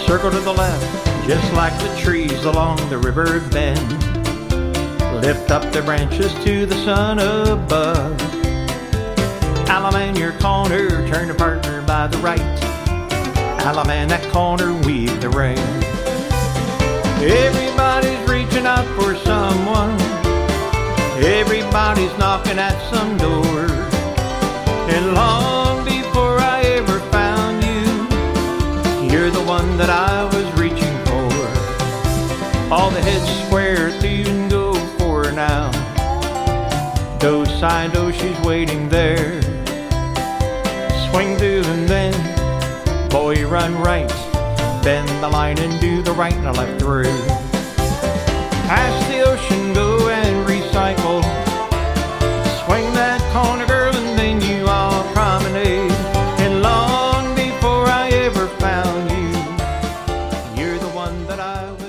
Circle to the left, just like the trees along the river bend. Lift up their branches to the sun above. Alaman your corner, turn to partner by the right. Alaman that corner, weave the rain. Everybody's reaching out for someone. Everybody's knocking at some door. And long before I ever found you, you're the one that I was reaching for. All the heads square so you can go for her now. Do, side, do, she's waiting there. Swing through and then, boy, run right. Bend the line and do the right and the left through. Past the ocean, go and recycle. Swing that corner, girl, and then you all promenade. And long before I ever found you, you're the one that I was